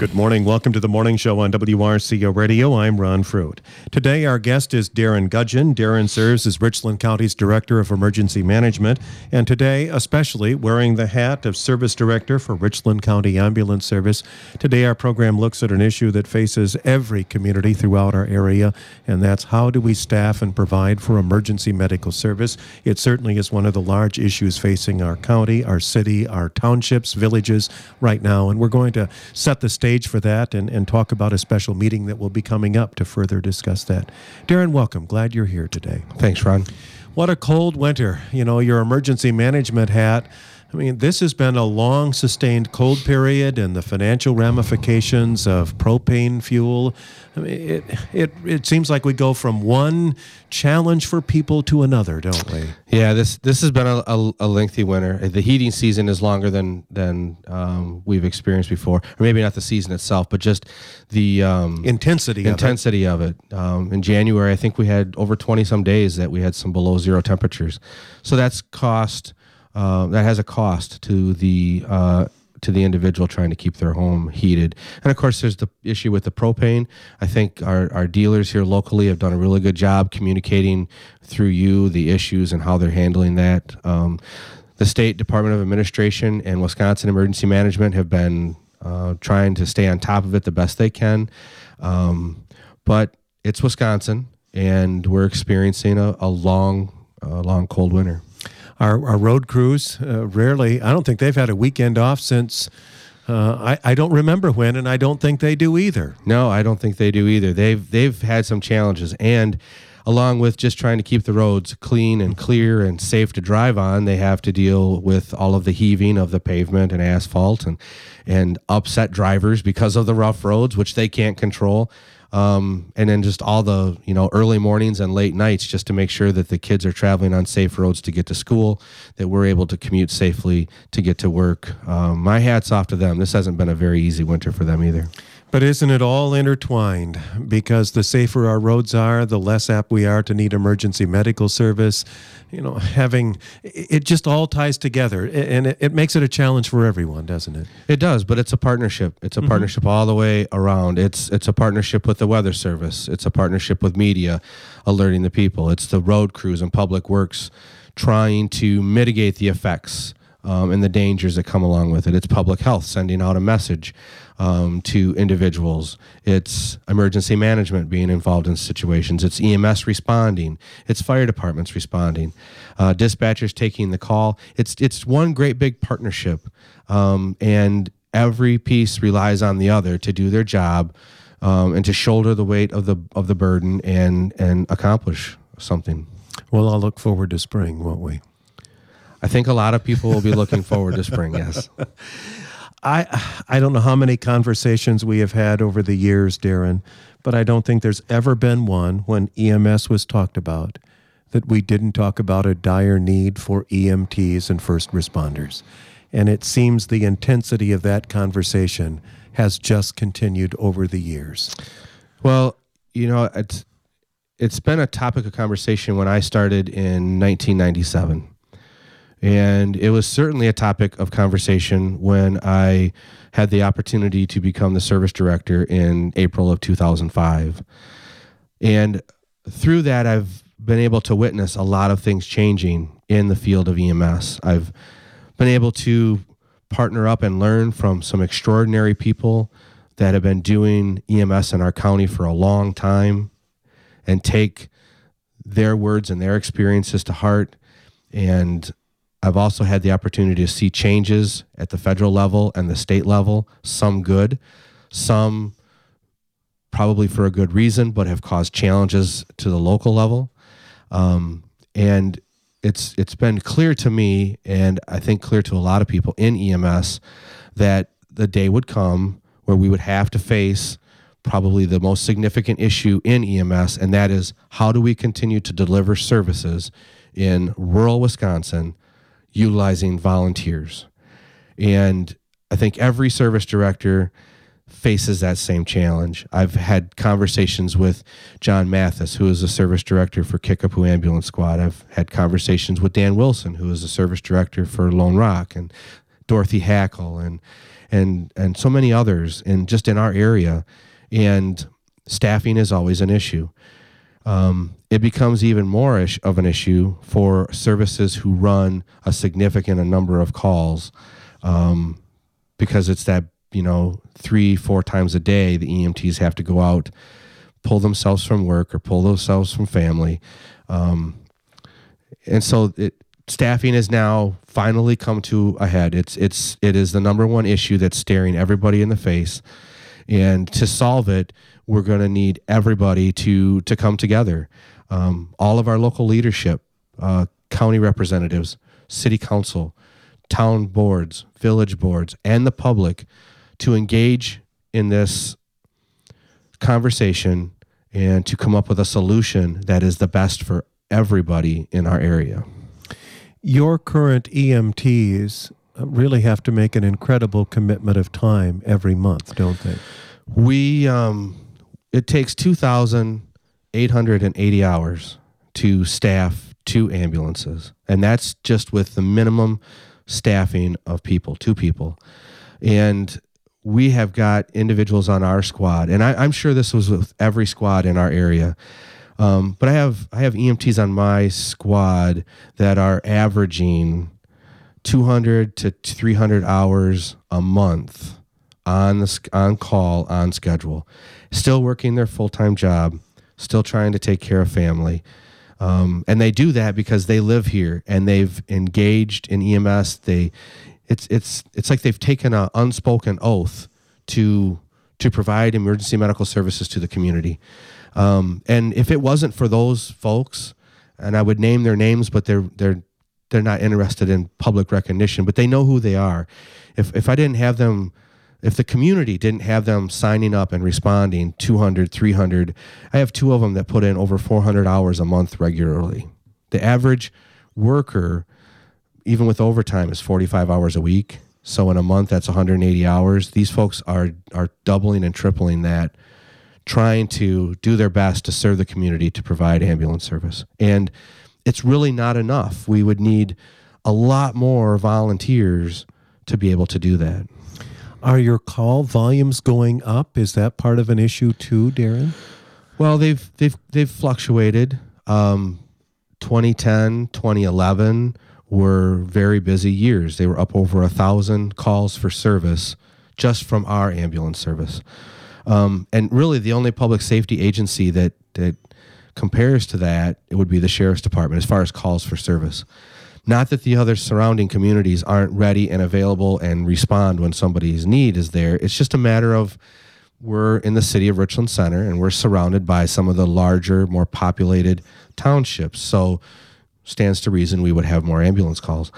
Good morning. Welcome to the morning show on WRCO Radio. I'm Ron Fruit. Today, our guest is Darren Gudgeon. Darren serves as Richland County's Director of Emergency Management, and today, especially wearing the hat of Service Director for Richland County Ambulance Service. Today, our program looks at an issue that faces every community throughout our area, and that's how do we staff and provide for emergency medical service. It certainly is one of the large issues facing our county, our city, our townships, villages right now, and we're going to set the stage for that and talk about a special meeting that will be coming up to further discuss that. Darren, welcome. Glad you're here today. Thanks, Ron. What a cold winter. You know, your emergency management hat. I mean, this has been a long, sustained cold period, and the financial ramifications of propane fuel. I mean, it seems like we go from one challenge for people to another, don't we? Yeah, this has been a lengthy winter. The heating season is longer than we've experienced before, or maybe not the season itself, but just the intensity of it. In January, I think we had over 20 some days that we had some below zero temperatures. So that's cost. That has a cost to the individual trying to keep their home heated. And of course, there's the issue with the propane. I think our dealers here locally have done a really good job communicating through you the issues and how they're handling that. The State Department of Administration and Wisconsin Emergency Management have been trying to stay on top of it the best they can. But it's Wisconsin, and we're experiencing a long cold winter. Our road crews rarely, I don't think they've had a weekend off since, I don't remember when, and I don't think they do either. No, I don't think they do either. They've had some challenges, and along with just trying to keep the roads clean and clear and safe to drive on, they have to deal with all of the heaving of the pavement and asphalt and upset drivers because of the rough roads, which they can't control. And then just all the, early mornings and late nights just to make sure that the kids are traveling on safe roads to get to school, that we're able to commute safely to get to work. My hat's off to them. This hasn't been a very easy winter for them either. But isn't it all intertwined? Because the safer our roads are, the less apt we are to need emergency medical service. It just all ties together, and it makes it a challenge for everyone, doesn't it? It does, but it's a partnership. It's a partnership all the way around. It's a partnership with the Weather Service. It's a partnership with media alerting the people. It's the road crews and public works trying to mitigate the effects and the dangers that come along with it. It's public health sending out a message to individuals. It's emergency management being involved in situations. It's EMS responding. It's fire departments responding. Dispatchers taking the call. It's one great big partnership, and every piece relies on the other to do their job and to shoulder the weight of the burden and accomplish something. Well, I'll look forward to spring, won't we? I think a lot of people will be looking forward to spring, yes. I don't know how many conversations we have had over the years, Darren, but I don't think there's ever been one when EMS was talked about that we didn't talk about a dire need for EMTs and first responders. And it seems the intensity of that conversation has just continued over the years. Well, it's been a topic of conversation when I started in 1997. And it was certainly a topic of conversation when I had the opportunity to become the service director in April of 2005. And through that, I've been able to witness a lot of things changing in the field of EMS. I've been able to partner up and learn from some extraordinary people that have been doing EMS in our county for a long time and take their words and their experiences to heart. And I've also had the opportunity to see changes at the federal level and the state level, some good, some probably for a good reason, but have caused challenges to the local level. And it's been clear to me, and I think clear to a lot of people in EMS, that the day would come where we would have to face probably the most significant issue in EMS, and that is how do we continue to deliver services in rural Wisconsin utilizing volunteers. And I think every service director faces that same challenge. I've had conversations with John Mathis, who is the service director for Kickapoo Ambulance Squad. I've had conversations with Dan Wilson, who is the service director for Lone Rock, and Dorothy Hackle. and so many others just in our area, and staffing is always an issue. It becomes even more of an issue for services who run a significant number of calls, because it's that 3-4 times a day the EMTs have to go out, pull themselves from work or pull themselves from family, and so staffing has now finally come to a head. It is the number one issue that's staring everybody in the face, and to solve it, we're going to need everybody to come together. All of our local leadership, county representatives, city council, town boards, village boards, and the public to engage in this conversation and to come up with a solution that is the best for everybody in our area. Your current EMTs really have to make an incredible commitment of time every month, don't they? It takes 2,880 hours to staff 2 ambulances, and that's just with the minimum staffing of 2 people. And we have got individuals on our squad, and I'm sure this was with every squad in our area, but I have EMTs on my squad that are averaging 200 to 300 hours a month on call, on schedule, still working their full-time job, still trying to take care of family. And they do that because they live here and they've engaged in EMS. It's like they've taken an unspoken oath to provide emergency medical services to the community. And if it wasn't for those folks, and I would name their names, but they're not interested in public recognition, but they know who they are. If I didn't have them, if the community didn't have them signing up and responding 200, 300, I have 2 of them that put in over 400 hours a month regularly. The average worker, even with overtime, is 45 hours a week. So in a month, that's 180 hours. These folks are doubling and tripling that, trying to do their best to serve the community, to provide ambulance service. And it's really not enough. We would need a lot more volunteers to be able to do that. Are your call volumes going up? Is that part of an issue too, Darren? Well, they've fluctuated. 2010, 2011 were very busy years. They were up over 1,000 calls for service just from our ambulance service. And really the only public safety agency that compares to that, it would be the Sheriff's Department as far as calls for service. Not that the other surrounding communities aren't ready and available and respond when somebody's need is there. It's just a matter of we're in the city of Richland Center and we're surrounded by some of the larger, more populated townships. So stands to reason we would have more ambulance calls.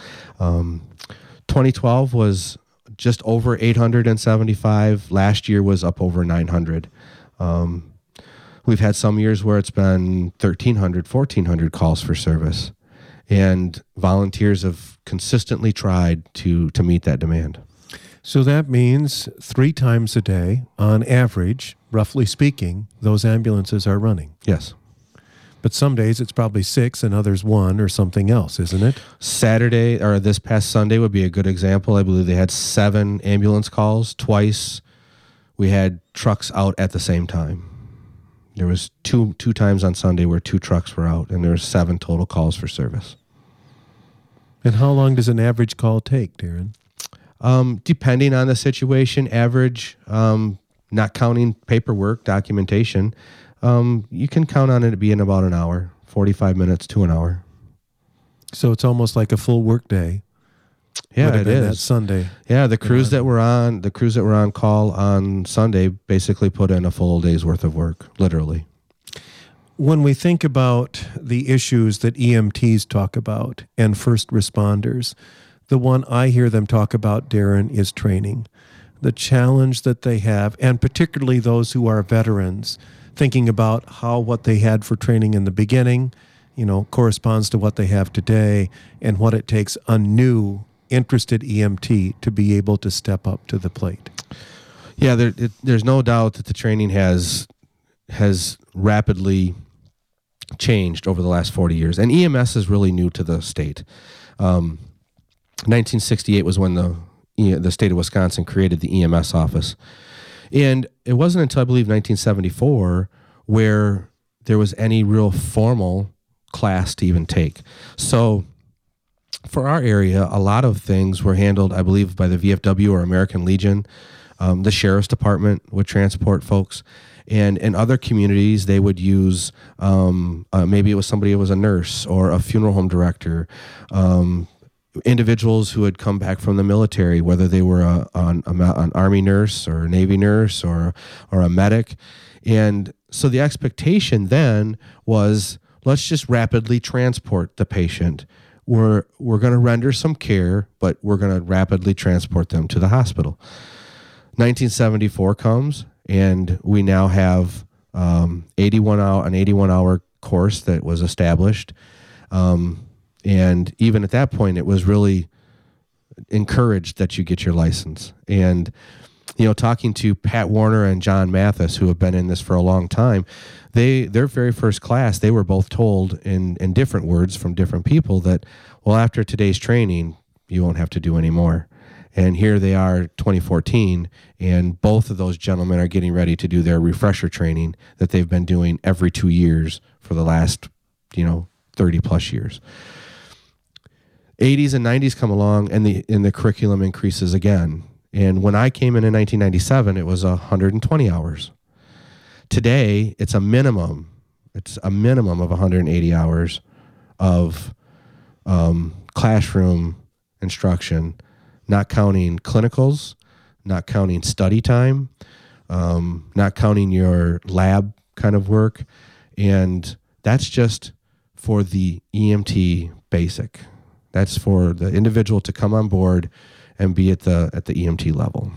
2012 was just over 875. Last year was up over 900. We've had some years where it's been 1,300, 1,400 calls for service. And volunteers have consistently tried to meet that demand. So that means 3 times a day, on average, roughly speaking, those ambulances are running. Yes. But some days it's probably 6 and others 1 or something else, isn't it? Saturday, or this past Sunday, would be a good example. I believe they had 7 ambulance calls. Twice we had trucks out at the same time. There was two times on Sunday where 2 trucks were out, and there were 7 total calls for service. And how long does an average call take, Darren? Depending on the situation, average, not counting paperwork, documentation, you can count on it being about an hour, 45 minutes to an hour. So it's almost like a full work day. Yeah, it is. That Sunday. Yeah, the crews that were on call on Sunday basically put in a full day's worth of work, literally. When we think about the issues that EMTs talk about and first responders, the one I hear them talk about, Darren, is training. The challenge that they have, and particularly those who are veterans, thinking about how what they had for training in the beginning, corresponds to what they have today and what it takes a new interested EMT to be able to step up to the plate. Yeah, there's no doubt that the training has rapidly changed over the last 40 years. And EMS is really new to the state. 1968 was when the the state of Wisconsin created the EMS office. And it wasn't until I believe 1974 where there was any real formal class to even take. So for our area, a lot of things were handled, I believe, by the VFW or American Legion. The Sheriff's Department would transport folks. And in other communities, they would use, maybe it was somebody who was a nurse or a funeral home director, individuals who had come back from the military, whether they were an Army nurse or a Navy nurse or a medic. And so the expectation then was, let's just rapidly transport the patient. We're going to render some care, but we're going to rapidly transport them to the hospital. 1974 comes, and we now have an 81-hour course that was established. And even at that point, it was really encouraged that you get your license. And, talking to Pat Warner and John Mathis, who have been in this for a long time, their very first class, they were both told in different words from different people that, well, after today's training, you won't have to do any more. And here they are, 2014, and both of those gentlemen are getting ready to do their refresher training that they've been doing every 2 years for the last, 30 plus years. 80s and 90s come along, and the curriculum increases again. And when I came in 1997, it was 120 hours. Today, it's a minimum. It's a minimum of 180 hours of classroom instruction, not counting clinicals, not counting study time, not counting your lab kind of work. And that's just for the EMT basic. That's for the individual to come on board and be at the EMT level.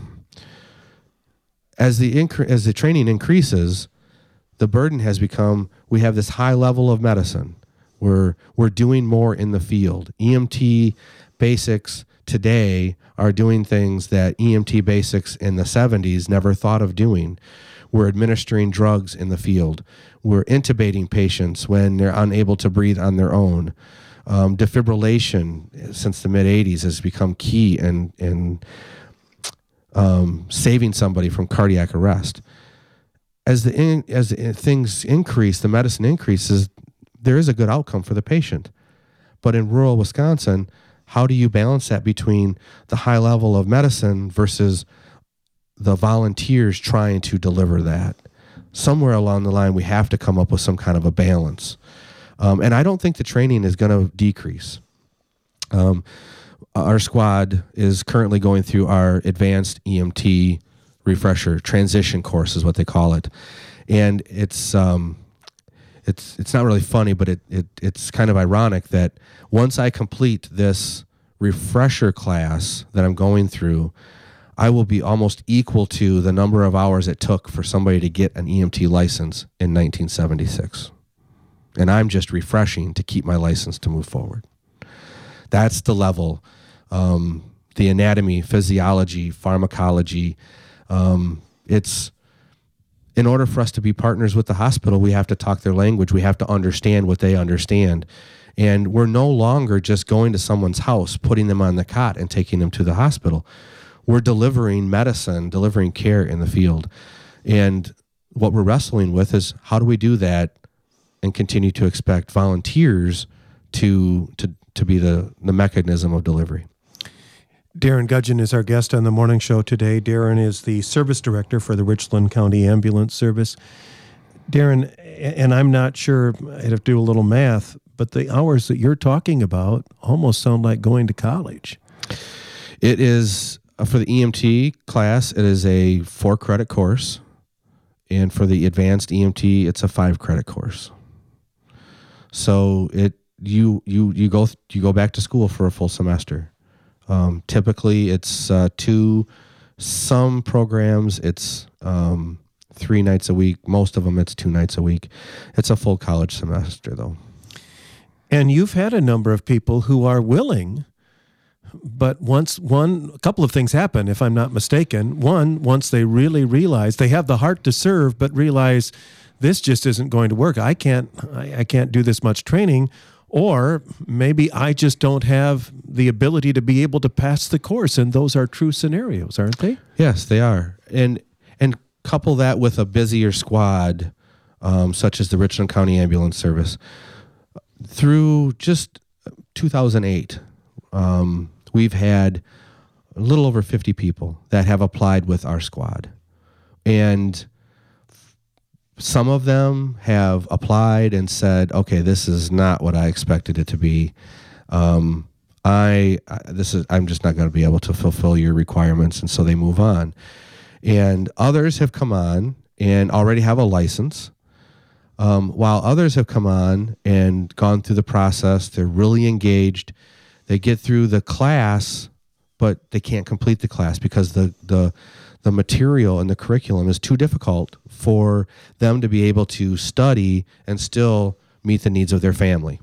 As the training increases, the burden has become, we have this high level of medicine. We're doing more in the field. EMT basics today are doing things that EMT basics in the 70s never thought of doing. We're administering drugs in the field. We're intubating patients when they're unable to breathe on their own. Defibrillation since the mid-'80s has become key in saving somebody from cardiac arrest. As things increase, the medicine increases, there is a good outcome for the patient. But in rural Wisconsin, how do you balance that between the high level of medicine versus the volunteers trying to deliver that? Somewhere along the line, we have to come up with some kind of a balance. And I don't think the training is going to decrease. Our squad is currently going through our advanced EMT refresher transition course is what they call it. And it's not really funny, but it's kind of ironic that once I complete this refresher class that I'm going through, I will be almost equal to the number of hours it took for somebody to get an EMT license in 1976. And I'm just refreshing to keep my license to move forward. That's the level. The anatomy, physiology, pharmacology. It's in order for us to be partners with the hospital, we have to talk their language. We have to understand what they understand. And we're no longer just going to someone's house, putting them on the cot and taking them to the hospital. We're delivering medicine, delivering care in the field. And what we're wrestling with is how do we do that and continue to expect volunteers to be the mechanism of delivery. Darren Gudgeon is our guest on the morning show today. Darren is the service director for the Richland County Ambulance Service. Darren, and I'm not sure, I'd have to do a little math, but the hours that you're talking about almost sound like going to college. It is, for the EMT class, it is a 4-credit course. And for the advanced EMT, it's a 5-credit course. So you go back to school for a full semester. Typically, it's 2. Some programs it's 3 nights a week. Most of them it's 2 nights a week. It's a full college semester, though. And you've had a number of people who are willing, but a couple of things happen, if I'm not mistaken. One, once they really realize they have the heart to serve, but realize this just isn't going to work. I can't do this much training. Or maybe I just don't have the ability to be able to pass the course, and those are true scenarios, aren't they? Yes, they are. And couple that with a busier squad, such as the Richland County Ambulance Service. Through just 2008, we've had a little over 50 people that have applied with our squad. And some of them have applied and said, okay, this is not what I expected it to be. I'm just not going to be able to fulfill your requirements. And so they move on. And others have come on and already have a license, while others have come on and gone through the process. They're really engaged. They get through the class, but they can't complete the class because the material and the curriculum is too difficult for them to be able to study and still meet the needs of their family.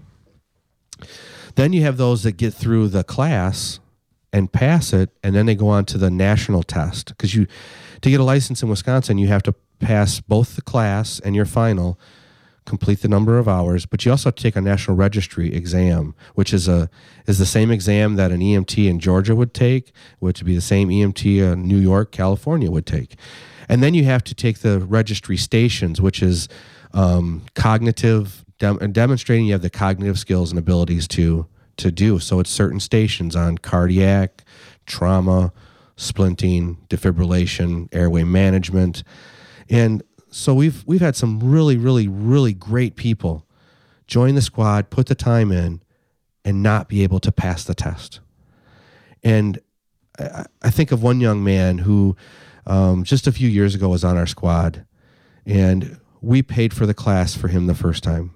Then you have those that get through the class and pass it, and then they go on to the national test. Because to get a license in Wisconsin, you have to pass both the class and your final, complete the number of hours, but you also have to take a national registry exam, which is the same exam that an EMT in Georgia would take, which would be the same EMT in New York, California would take. And then you have to take the registry stations, which is cognitive, demonstrating you have the cognitive skills and abilities to do. So it's certain stations on cardiac, trauma, splinting, defibrillation, airway management. And so we've had some really, really, really great people join the squad, put the time in, and not be able to pass the test. And I think of one young man who just a few years ago was on our squad, and we paid for the class for him the first time.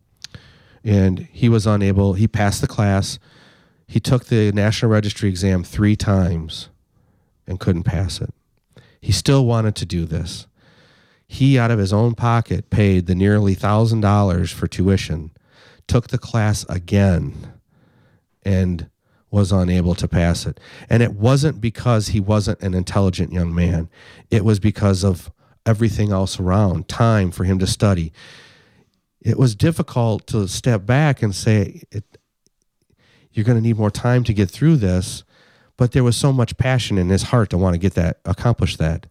And he was unable, he passed the class, he took the National Registry exam 3 times and couldn't pass it. He still wanted to do this. He, out of his own pocket, paid the nearly $1,000 for tuition, took the class again, and was unable to pass it. And it wasn't because he wasn't an intelligent young man. It was because of everything else around, time for him to study. It was difficult to step back and say, you're going to need more time to get through this, but there was so much passion in his heart to want to accomplish that.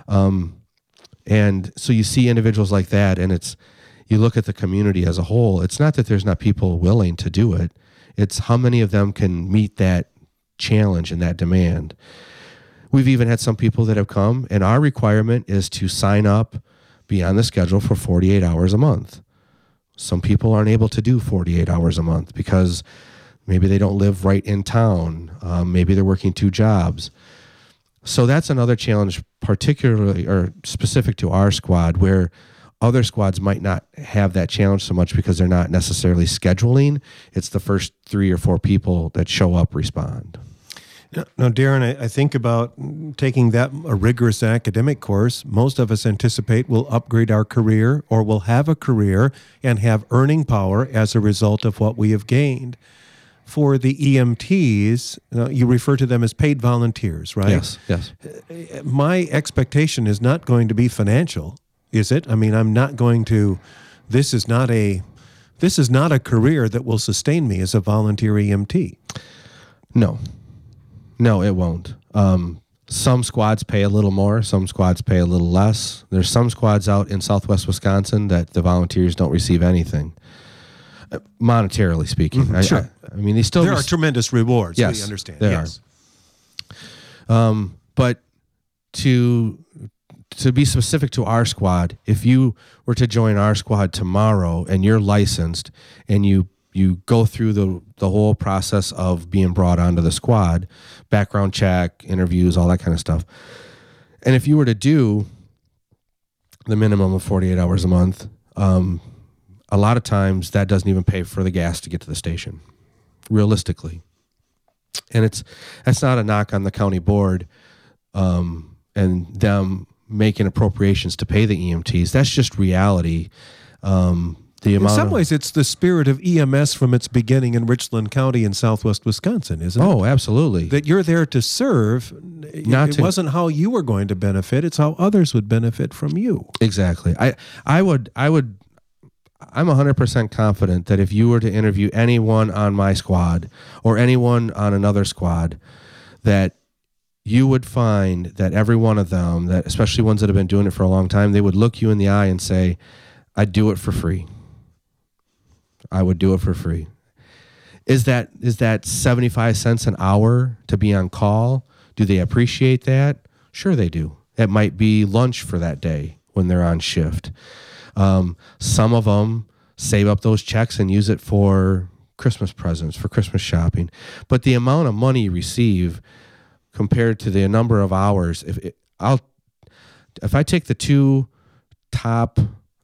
And so you see individuals like that, and you look at the community as a whole. It's not that there's not people willing to do it. It's how many of them can meet that challenge and that demand. We've even had some people that have come, and our requirement is to sign up, be on the schedule for 48 hours a month. Some people aren't able to do 48 hours a month because maybe they don't live right in town. Maybe they're working 2 jobs. So that's another challenge, particularly or specific to our squad, where other squads might not have that challenge so much because they're not necessarily scheduling. It's the first 3 or 4 people that show up respond. Now, Darren, I think about taking a rigorous academic course. Most of us anticipate we'll upgrade our career or we'll have a career and have earning power as a result of what we have gained. For the EMTs, you refer to them as paid volunteers, right? Yes. My expectation is not going to be financial, is it? I mean, I'm not going to. This is not a career that will sustain me as a volunteer EMT. No, it won't. Some squads pay a little more. Some squads pay a little less. There's some squads out in Southwest Wisconsin that the volunteers don't receive anything, monetarily speaking. Mm-hmm, sure. I mean, there are tremendous rewards. Yes, we understand. There are. But to be specific to our squad, if you were to join our squad tomorrow and you're licensed and you go through the whole process of being brought onto the squad, background check, interviews, all that kind of stuff. And if you were to do the minimum of 48 hours a month, a lot of times that doesn't even pay for the gas to get to the station, realistically. And that's not a knock on the county board and them making appropriations to pay the EMTs. That's just reality. In some ways, it's the spirit of EMS from its beginning in Richland County in Southwest Wisconsin, isn't it? Oh, absolutely. That you're there to serve. It wasn't how you were going to benefit; it's how others would benefit from you. Exactly. I would I'm 100% confident that if you were to interview anyone on my squad or anyone on another squad, that you would find that every one of them, that especially ones that have been doing it for a long time, they would look you in the eye and say, I'd do it for free. I would do it for free. Is that 75 cents an hour to be on call? Do they appreciate that? Sure they do. It might be lunch for that day when they're on shift. Some of them save up those checks and use it for Christmas presents, for Christmas shopping. But the amount of money you receive compared to the number of hours, if I take the two top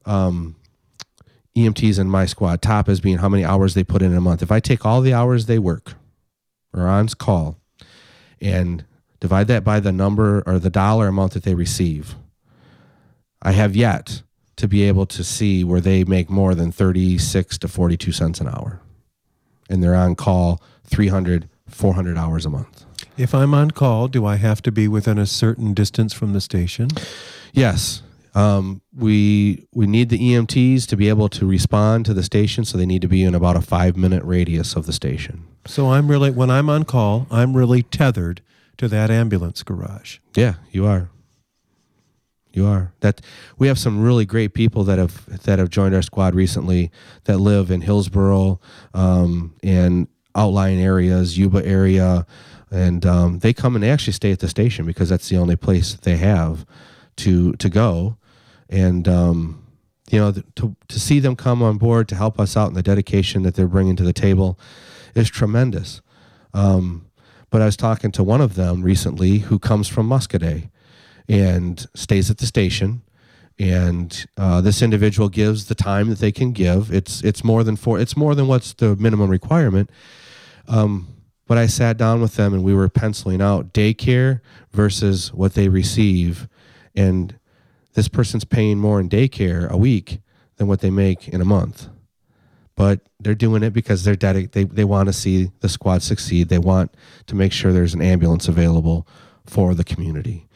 EMTs in my squad, top as being how many hours they put in a month. If I take all the hours they work or on call and divide that by the number or the dollar amount that they receive, I have yet to be able to see where they make more than 36 to 42 cents an hour. And they're on call 300, 400 hours a month. If I'm on call, do I have to be within a certain distance from the station? Yes. We need the EMTs to be able to respond to the station, so they need to be in about a 5-minute radius of the station. So when I'm on call, I'm really tethered to that ambulance garage. Yeah, you are. You are. That we have some really great people that have joined our squad recently that live in Hillsboro, and outlying areas, Yuba area, and they come and they actually stay at the station because that's the only place they have to go. And to see them come on board to help us out, and the dedication that they're bringing to the table is tremendous. But I was talking to one of them recently who comes from Muscadet and stays at the station. And this individual gives the time that they can give. It's more than what's the minimum requirement. But I sat down with them and we were penciling out daycare versus what they receive, and this person's paying more in daycare a week than what they make in a month. But they're doing it because they want to see the squad succeed. They want to make sure there's an ambulance available for the community.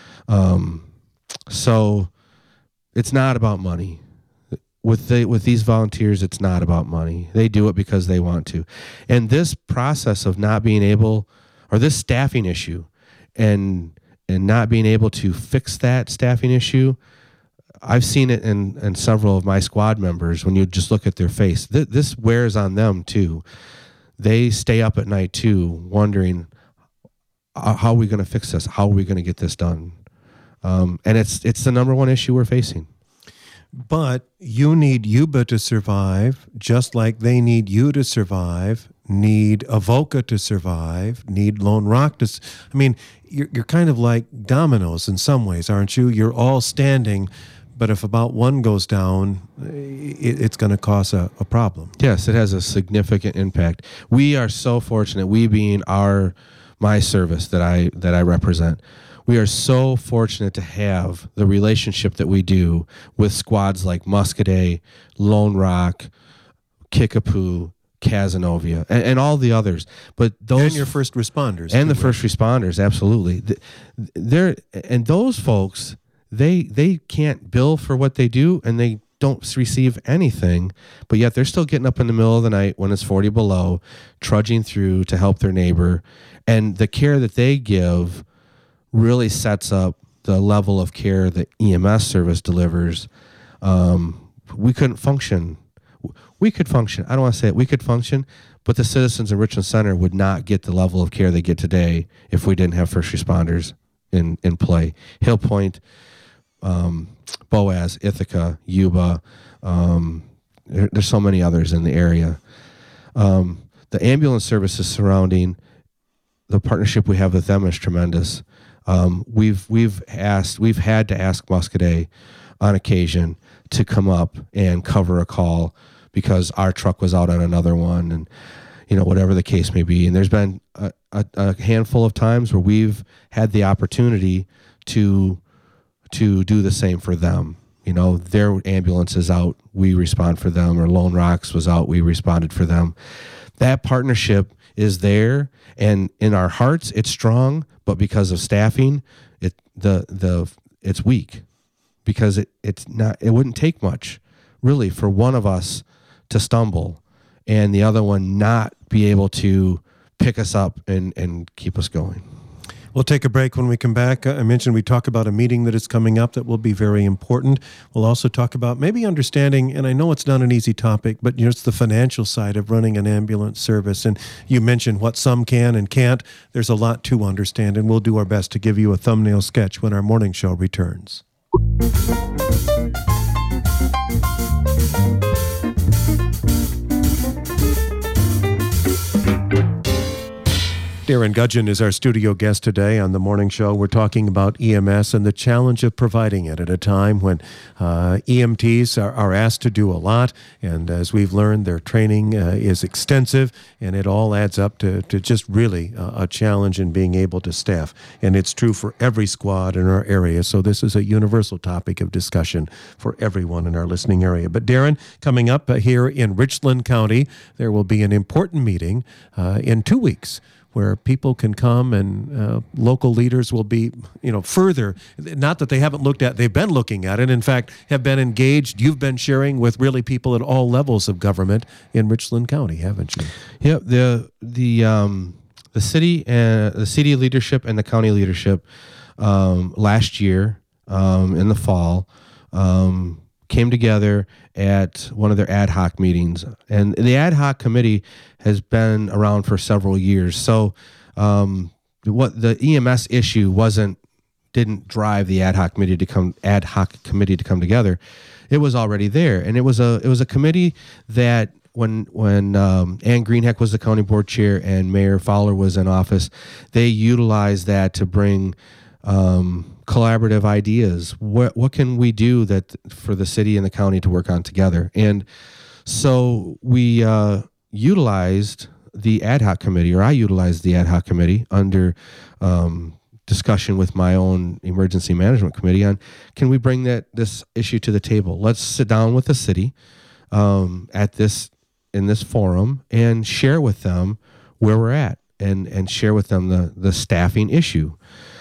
So it's not about money. With these volunteers, it's not about money. They do it because they want to. And this process of not being able, or this staffing issue, and not being able to fix that staffing issue, I've seen it in several of my squad members when you just look at their face. This wears on them too. They stay up at night too, wondering, how are we going to fix this? How are we going to get this done? And it's the number one issue we're facing. But you need Yuba to survive, just like they need you to survive, need Avoca to survive, need Lone Rock to... I mean, you're kind of like dominoes in some ways, aren't you? You're all standing, but if about one goes down, it's going to cause a problem. Yes, it has a significant impact. We are so fortunate, we being my service that I represent, we are so fortunate to have the relationship that we do with squads like Muscadet, Lone Rock, Kickapoo, Cazenovia, and all the others. But those, and your first responders. And the first responders, absolutely. And those folks, they can't bill for what they do, and they don't receive anything, but yet they're still getting up in the middle of the night when it's 40 below, trudging through to help their neighbor. And the care that they give really sets up the level of care that EMS service delivers. We couldn't function. We could function. I don't want to say it. We could function, but the citizens in Richland Center would not get the level of care they get today if we didn't have first responders in play. Hill Point, Boaz, Ithaca, Yuba. There's so many others in the area. The ambulance services surrounding the partnership we have with them is tremendous. We've had to ask Muscadet on occasion to come up and cover a call because our truck was out on another one, and whatever the case may be. And there's been a handful of times where we've had the opportunity to do the same for them. Their ambulance is out, we respond for them, or Lone Rocks was out, we responded for them. That partnership is there, and in our hearts it's strong, but because of staffing, it's weak, because it wouldn't take much really for one of us to stumble and the other one not be able to pick us up and keep us going. We'll take a break. When we come back, I mentioned we talk about a meeting that is coming up that will be very important. We'll also talk about maybe understanding, and I know it's not an easy topic, but it's the financial side of running an ambulance service. And you mentioned what some can and can't. There's a lot to understand, and we'll do our best to give you a thumbnail sketch when our morning show returns. Darren Gudgeon is our studio guest today on the morning show. We're talking about EMS and the challenge of providing it at a time when EMTs are asked to do a lot. And as we've learned, their training is extensive, and it all adds up to just really a challenge in being able to staff. And it's true for every squad in our area. So this is a universal topic of discussion for everyone in our listening area. But Darren, coming up here in Richland County, there will be an important meeting in 2 weeks, where people can come and local leaders will be, further, not that they haven't looked at, they've been looking at it, in fact, have been engaged. You've been sharing with really people at all levels of government in Richland County, haven't you? Yep. The city leadership and the county leadership last year in the fall came together at one of their ad hoc meetings. And the ad hoc committee has been around for several years. So what the EMS issue didn't drive the ad hoc committee to come together. It was already there. And it was a committee that when Ann Greenheck was the county board chair and Mayor Fowler was in office, they utilized that to bring collaborative ideas. What can we do that for the city and the county to work on together? And so we utilized the ad hoc committee, or I utilized the ad hoc committee under discussion with my own emergency management committee on, can we bring this issue to the table? Let's sit down with the city in this forum and share with them where we're at and share with them the staffing issue.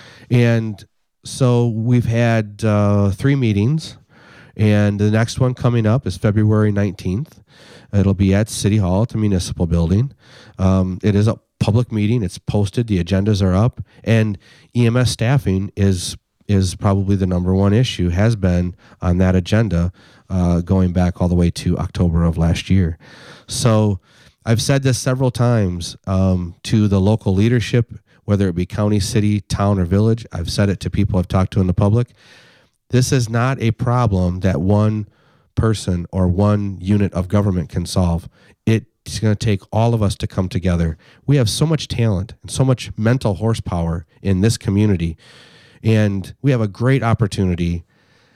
And so we've had 3 meetings, and the next one coming up is February 19th. It'll be at City Hall at the Municipal Building. It is a public meeting. It's posted. The agendas are up. And EMS staffing is probably the number one issue, has been on that agenda going back all the way to October of last year. So I've said this several times to the local leadership, whether it be county, city, town, or village. I've said it to people I've talked to in the public. This is not a problem that one person or one unit of government can solve. It's going to take all of us to come together. We have so much talent and so much mental horsepower in this community, and we have a great opportunity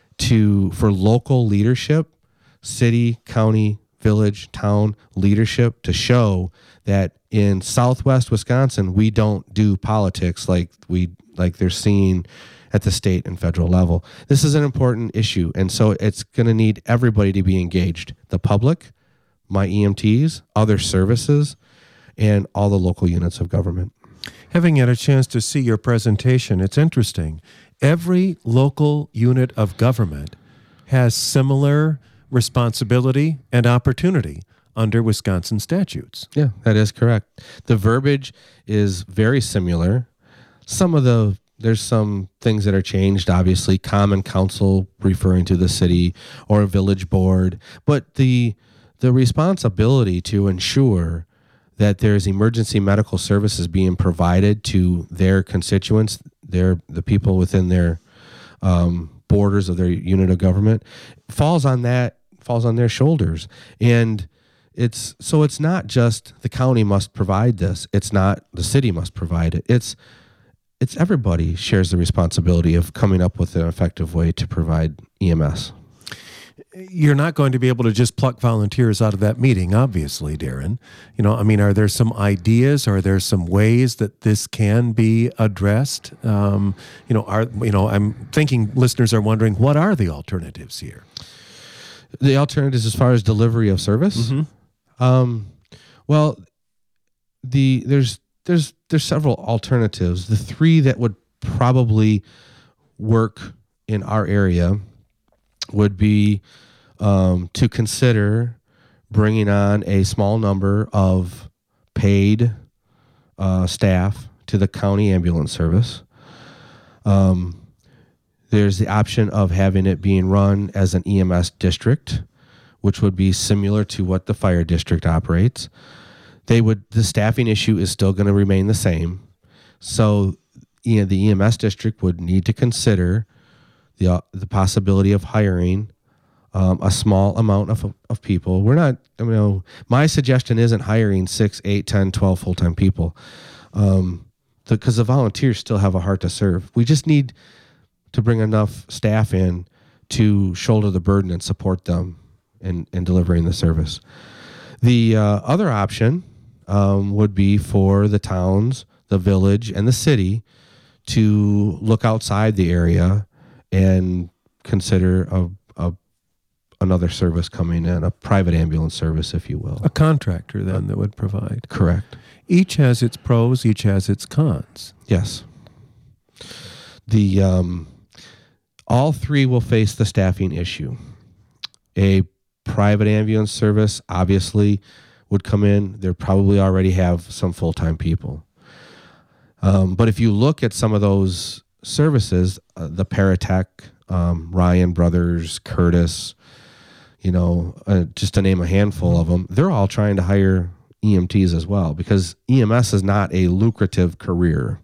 for local leadership, city, county, village, town leadership to show that in Southwest Wisconsin, we don't do politics like they're seeing at the state and federal level. This is an important issue, and so it's going to need everybody to be engaged. The public, my EMTs, other services, and all the local units of government. Having had a chance to see your presentation, it's interesting. Every local unit of government has similar responsibility and opportunity under Wisconsin statutes. Yeah, that is correct. The verbiage is very similar. There's some things that are changed, obviously, common council referring to the city or a village board, but the responsibility to ensure that there's emergency medical services being provided to their constituents, the people within their borders of their unit of government, falls on their shoulders. And it's not just the county must provide this. It's not the city must provide it. It's everybody shares the responsibility of coming up with an effective way to provide EMS. You're not going to be able to just pluck volunteers out of that meeting, obviously, Darren. Are there some ideas? Are there some ways that this can be addressed? I'm thinking listeners are wondering, what are the alternatives here? The alternatives as far as delivery of service? Mm-hmm. There's several alternatives. The 3 that would probably work in our area would be to consider bringing on a small number of paid staff to the county ambulance service. There's the option of having it being run as an EMS district, which would be similar to what the fire district operates. The staffing issue is still going to remain the same. So, the EMS district would need to consider the possibility of hiring a small amount of people. We're not, my suggestion isn't hiring 6, 8, 10, 12 full-time people, because the volunteers still have a heart to serve. We just need to bring enough staff in to shoulder the burden and support them in delivering the service. The other option would be for the towns, the village, and the city to look outside the area and consider another service coming in, a private ambulance service, if you will. A contractor, then, that would provide. Correct. Each has its pros, each has its cons. Yes. All three will face the staffing issue. A private ambulance service obviously would come in. They probably already have some full-time people. But if you look at some of those services, the Paratech, Ryan Brothers, Curtis, just to name a handful of them, they're all trying to hire EMTs as well, because EMS is not a lucrative career.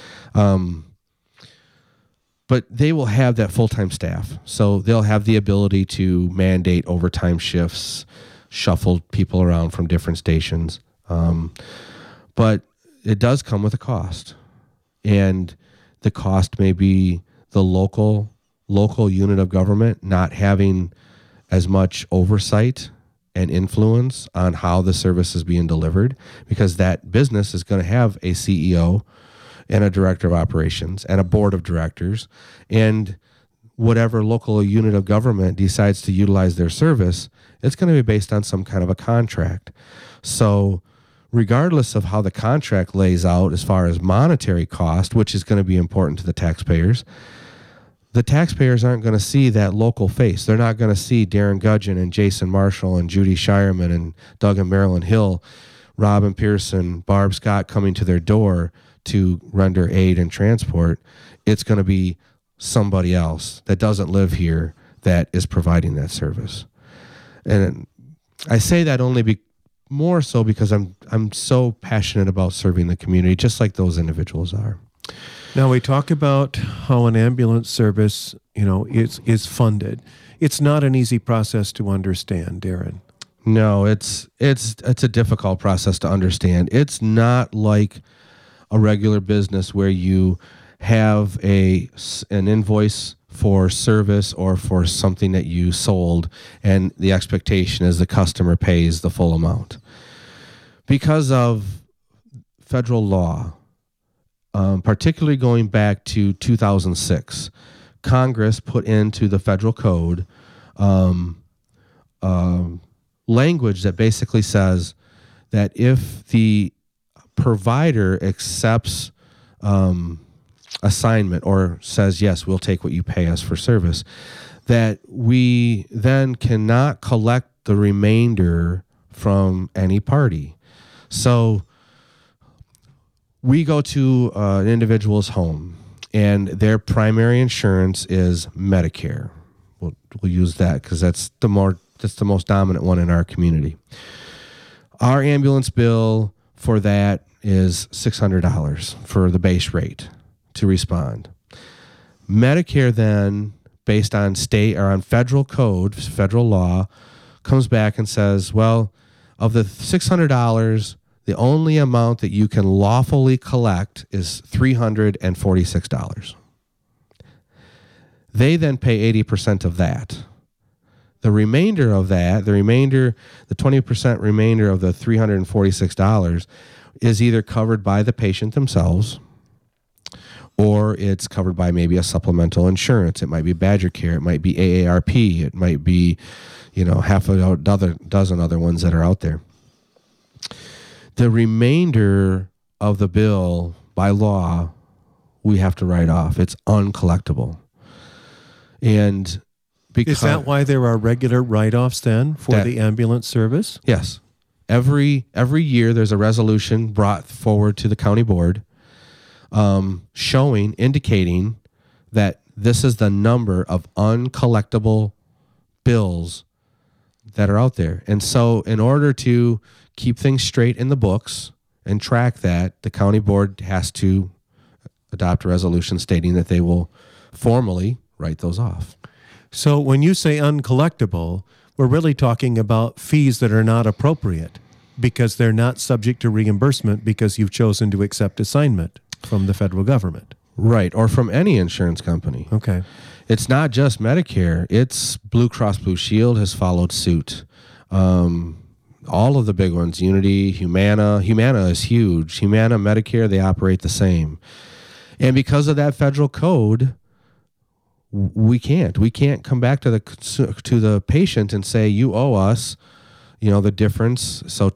But they will have that full-time staff. So they'll have the ability to mandate overtime shifts, shuffle people around from different stations. But it does come with a cost. And the cost may be the local unit of government not having as much oversight and influence on how the service is being delivered, because that business is going to have a CEO and a director of operations and a board of directors, and whatever local unit of government decides to utilize their service, it's going to be based on some kind of a contract. So regardless of how the contract lays out as far as monetary cost, which is going to be important to the taxpayers aren't going to see that local face. They're not going to see Darren Gudgeon and Jason Marshall and Judy Shireman and Doug and Marilyn Hill, Robin Pearson, Barb Scott coming to their door to render aid and transport. It's going to be somebody else that doesn't live here that is providing that service. And I say that only more so because I'm so passionate about serving the community, just like those individuals are. Now, we talk about how an ambulance service, is funded. It's not an easy process to understand, Darren. No, it's a difficult process to understand. It's not like a regular business where you have an invoice for service or for something that you sold, and the expectation is the customer pays the full amount. Because of federal law, particularly going back to 2006, Congress put into the federal code language that basically says that if the provider accepts assignment or says, yes, we'll take what you pay us for service, that we then cannot collect the remainder from any party. So we go to an individual's home and their primary insurance is Medicare. We'll use that because that's the most dominant one in our community. Our ambulance bill for that is $600 for the base rate to respond. Medicare then, based on state or on federal code, federal law, comes back and says, well, of the $600, the only amount that you can lawfully collect is $346. They then pay 80% of that. The remainder of that, the 20% remainder of the $346 is either covered by the patient themselves, or it's covered by maybe a supplemental insurance. It might be Badger Care. It might be AARP. It might be, half a dozen other ones that are out there. The remainder of the bill, by law, we have to write off. It's uncollectible. And Is that why there are regular write-offs then for the ambulance service? Yes. Every year there's a resolution brought forward to the county board indicating that this is the number of uncollectible bills that are out there. And so in order to keep things straight in the books and track that, the county board has to adopt a resolution stating that they will formally write those off. So when you say uncollectible, we're really talking about fees that are not appropriate because they're not subject to reimbursement because you've chosen to accept assignment from the federal government. Right, or from any insurance company. Okay. It's not just Medicare. It's Blue Cross Blue Shield has followed suit. All of the big ones, Unity, Humana. Humana is huge. Humana, Medicare, they operate the same. And because of that federal code, we can't come back to the patient and say, you owe us, the difference, so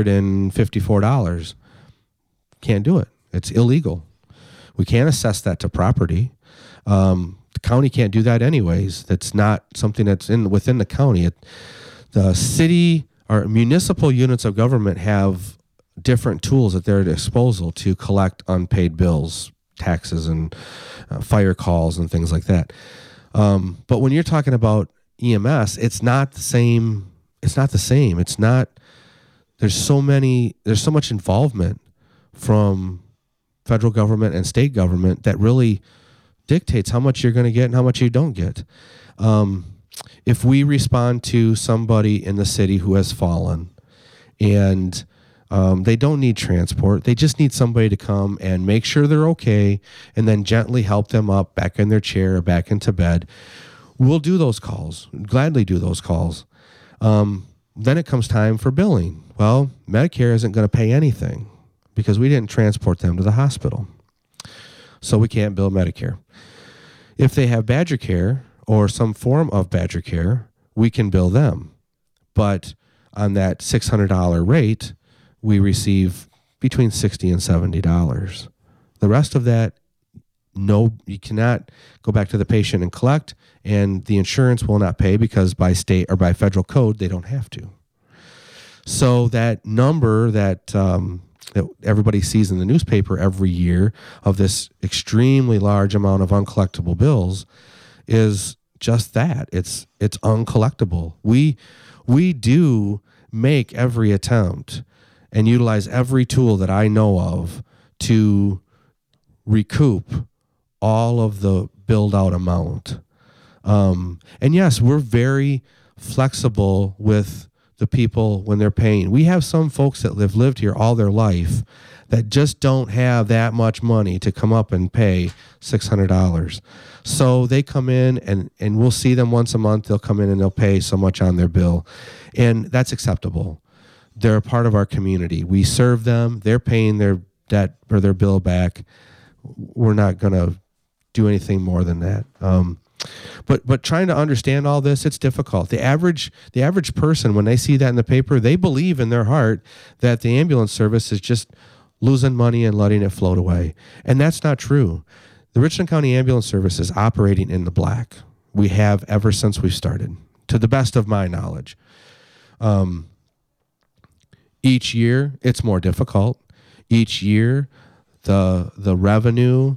$254. Can't do it. It's illegal. We can't assess that to property. The county can't do that anyways. That's not something that's within the county. The city or municipal units of government have different tools at their disposal to collect unpaid bills, taxes, and fire calls and things like that. But when you're talking about EMS, it's not the same. It's not the same. It's not. There's so much involvement from federal government and state government that really dictates how much you're going to get and how much you don't get. If we respond to somebody in the city who has fallen and they don't need transport, they just need somebody to come and make sure they're okay and then gently help them up back in their chair or back into bed, we'll do those calls, gladly do those calls. Then it comes time for billing. Well, Medicare isn't going to pay anything because we didn't transport them to the hospital. So we can't bill Medicare. If they have Badger Care or some form of Badger Care, we can bill them. But on that $600 rate, we receive between $60 and $70. The rest of that, no, you cannot go back to the patient and collect, and the insurance will not pay because by state or by federal code, they don't have to. So that number that everybody sees in the newspaper every year of this extremely large amount of uncollectible bills is just that. It's uncollectible. We do make every attempt and utilize every tool that I know of to recoup all of the billed out amount. And yes, we're very flexible with the people when they're paying. We have some folks that have lived here all their life that just don't have that much money to come up and pay $600. So they come in and we'll see them once a month. They'll come in and they'll pay so much on their bill. And that's acceptable. They're a part of our community. We serve them. They're paying their debt or their bill back. We're not going to do anything more than that. But trying to understand all this, it's difficult. The average person, when they see that in the paper, they believe in their heart that the ambulance service is just losing money and letting it float away. And that's not true. The Richland County Ambulance Service is operating in the black. We have ever since we started, to the best of my knowledge. Each year, it's more difficult. Each year, the revenue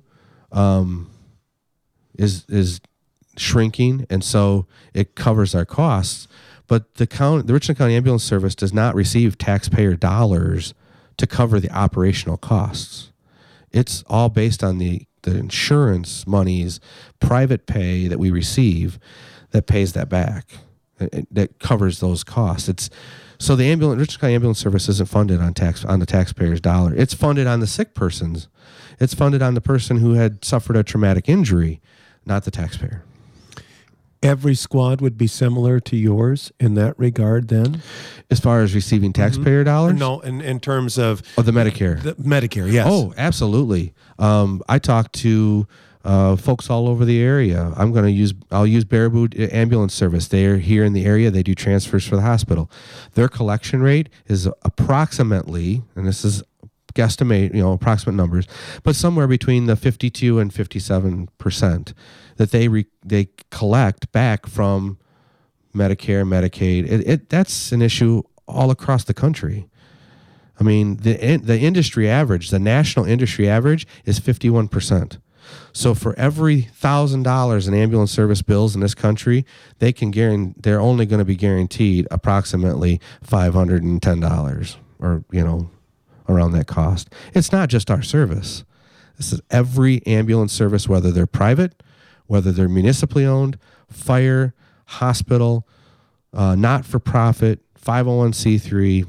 is shrinking, and so it covers our costs. But the Richland County Ambulance Service does not receive taxpayer dollars to cover the operational costs. It's all based on the insurance monies, private pay that we receive that pays that back, that covers those costs. So the Richland County Ambulance Service isn't funded on the taxpayer's dollar. It's funded on the sick person's. It's funded on the person who had suffered a traumatic injury, not the taxpayer. Every squad would be similar to yours in that regard then? As far as receiving taxpayer dollars? No, in terms of... Oh, the Medicare. The Medicare, yes. Oh, absolutely. I talked to folks all over the area. I'll use Baraboo Ambulance Service. They're here in the area. They do transfers for the hospital. Their collection rate is approximately, and this is guesstimate, approximate numbers, but somewhere between the 52 and 57% that they collect back from Medicare, Medicaid. That's an issue all across the country. I mean, the industry average, the national industry average is 51%. So for every $1,000 in ambulance service bills in this country, they're only going to be guaranteed approximately $510 or, around that cost. It's not just our service. This is every ambulance service, whether they're private, whether they're municipally owned, fire, hospital, not-for-profit, 501c3.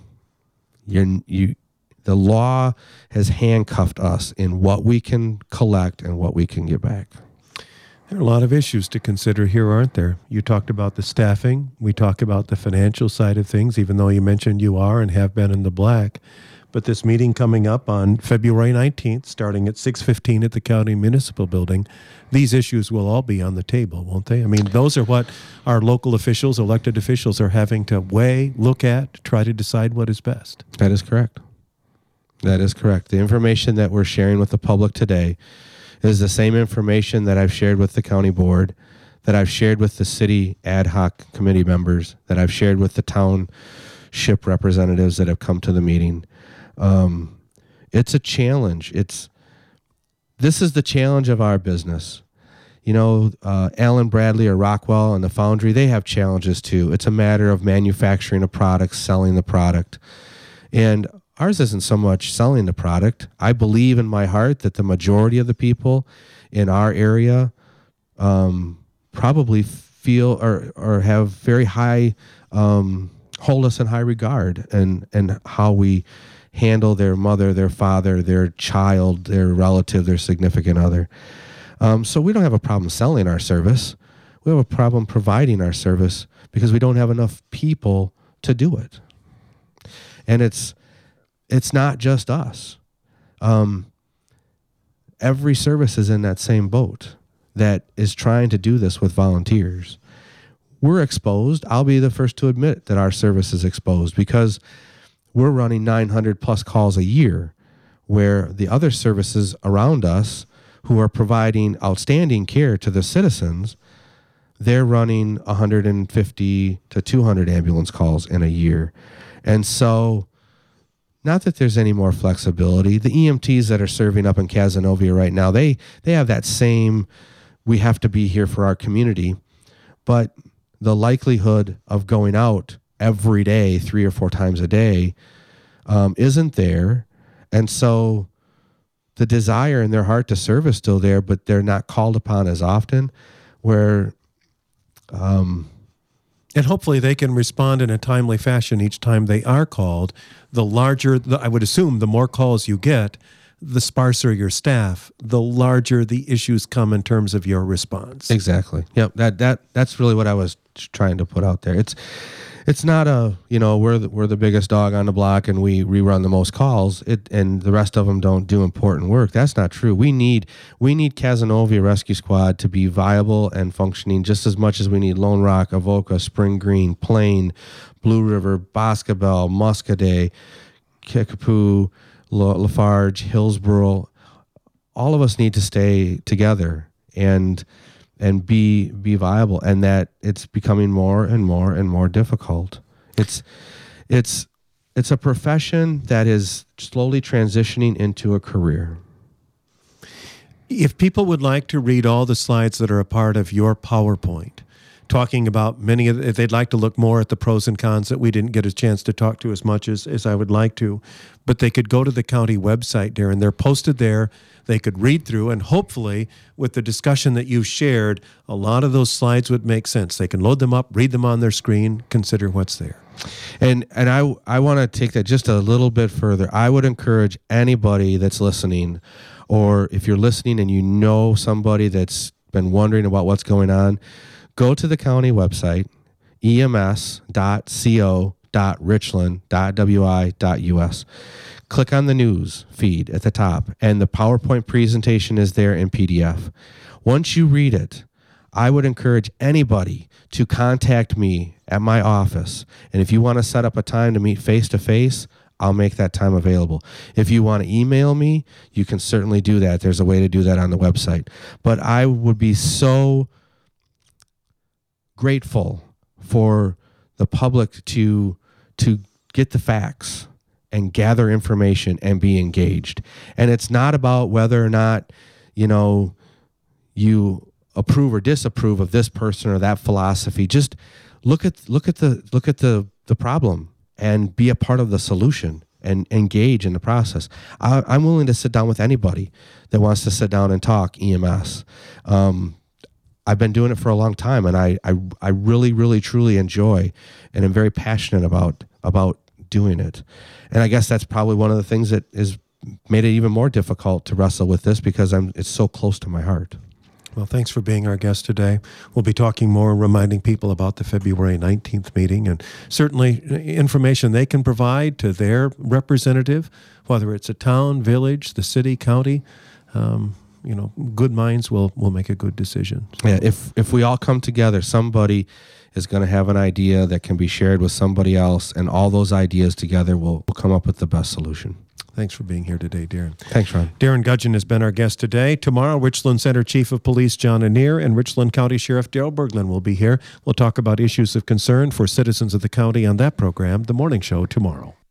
The law has handcuffed us in what we can collect and what we can get back. There are a lot of issues to consider here, aren't there? You talked about the staffing. We talk about the financial side of things, even though you mentioned you are and have been in the black. But this meeting coming up on February 19th, starting at 6:15 at the County Municipal Building, these issues will all be on the table, won't they? I mean, those are what our local officials, elected officials, are having to weigh, look at, try to decide what is best. That is correct. That is correct. The information that we're sharing with the public today is the same information that I've shared with the county board, that I've shared with the city ad hoc committee members, that I've shared with the township representatives that have come to the meeting. It's a challenge. This is the challenge of our business. Allen Bradley or Rockwell and the Foundry, they have challenges too. It's a matter of manufacturing a product, selling the product. And ours isn't so much selling the product. I believe in my heart that the majority of the people in our area probably feel or have very high, hold us in high regard and how we handle their mother, their father, their child, their relative, their significant other. So we don't have a problem selling our service. We have a problem providing our service because we don't have enough people to do it. And it's not just us. Every service is in that same boat that is trying to do this with volunteers. We're exposed. I'll be the first to admit that our service is exposed because we're running 900 plus calls a year, where the other services around us who are providing outstanding care to the citizens, they're running 150 to 200 ambulance calls in a year. And so, not that there's any more flexibility. The EMTs that are serving up in Cazenovia right now, they have that same, we have to be here for our community, but the likelihood of going out every day, 3 or 4 times a day, isn't there. And so the desire in their heart to serve is still there, but they're not called upon as often, where... And hopefully they can respond in a timely fashion each time they are called. I would assume the more calls you get, the sparser your staff, the larger the issues come in terms of your response. Exactly. Yep. That's really what I was trying to put out there. It's not we're the biggest dog on the block and we rerun the most calls. And the rest of them don't do important work. That's not true. We need Cazenovia Rescue Squad to be viable and functioning just as much as we need Lone Rock, Avoca, Spring Green, Plain, Blue River, Boscobel, Muscadet, Kickapoo, Lafarge, Hillsborough. All of us need to stay together and be viable, and that it's becoming more and more and more difficult. It's a profession that is slowly transitioning into a career. If people would like to read all the slides that are a part of your PowerPoint, talking about if they'd like to look more at the pros and cons that we didn't get a chance to talk to as much as I would like to, but they could go to the county website, Darren. They're posted there. They could read through, and hopefully with the discussion that you shared, a lot of those slides would make sense. They can load them up, read them on their screen, consider what's there. And I want to take that just a little bit further. I would encourage anybody that's listening, or if you're listening and you know somebody that's been wondering about what's going on, go to the county website, ems.co.richland.wi.us. Click on the news feed at the top, and the PowerPoint presentation is there in PDF. Once you read it, I would encourage anybody to contact me at my office. And if you want to set up a time to meet face-to-face, I'll make that time available. If you want to email me, you can certainly do that. There's a way to do that on the website. But I would be so grateful for the public to get the facts and gather information and be engaged. And it's not about whether or not, you approve or disapprove of this person or that philosophy. Just look at the problem and be a part of the solution and engage in the process. I'm willing to sit down with anybody that wants to sit down and talk EMS. I've been doing it for a long time, and I really, really, truly enjoy and am very passionate about doing it. And I guess that's probably one of the things that has made it even more difficult to wrestle with this, because it's so close to my heart. Well, thanks for being our guest today. We'll be talking more, reminding people about the February 19th meeting, and certainly information they can provide to their representative, whether it's a town, village, the city, county. Good minds will make a good decision. So. Yeah, if we all come together, somebody is going to have an idea that can be shared with somebody else, and all those ideas together will come up with the best solution. Thanks for being here today, Darren. Thanks, Ron. Darren Gudgeon has been our guest today. Tomorrow, Richland Center Chief of Police John Annear and Richland County Sheriff Daryl Berglund will be here. We'll talk about issues of concern for citizens of the county on that program, The Morning Show, tomorrow.